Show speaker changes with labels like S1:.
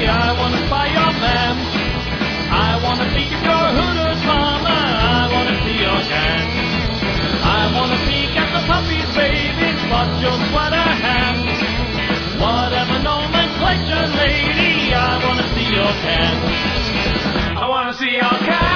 S1: I wanna spy your man. I wanna peek at your hooters, mama. I wanna see your can. I wanna peek at the puppies, baby, spot your sweater hand. Whatever nomenclature, lady, I wanna see your can. I wanna see your can.